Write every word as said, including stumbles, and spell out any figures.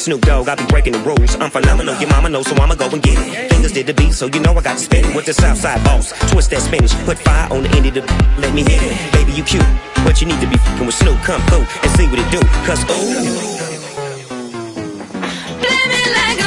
Snoop Dogg, I be breaking the rules. I'm phenomenal, your mama knows, so I'ma go and get it. Fingers did the beat, so you know I got to spit it. With the Southside boss, twist that spinach, put fire on the end of the let me hit it. Baby, you cute, but you need to be fucking with Snoop. Come through and see what it do, cause ooh, play me like a